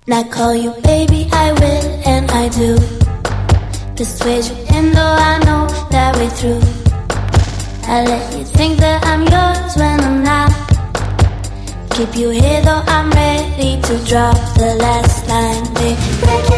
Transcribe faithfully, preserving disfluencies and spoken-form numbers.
I call you baby, I will and I do. Persuade you in though I know that we're through. I let you think that I'm yours when I'm not. Keep you here though I'm ready to drop the last line, baby.